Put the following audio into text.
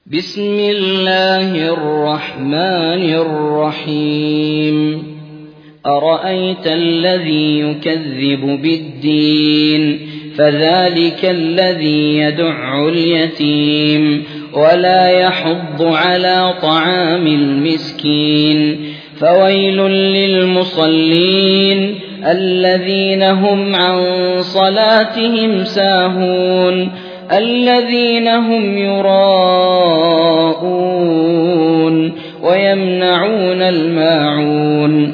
بسم الله الرحمن الرحيم أرأيت الذي يكذب بالدين فذلك الذي يدع اليتيم ولا يحض على طعام المسكين فويل للمصلين الذين هم عن صلاتهم ساهون الذين هم يراءون ويمنعون الماعون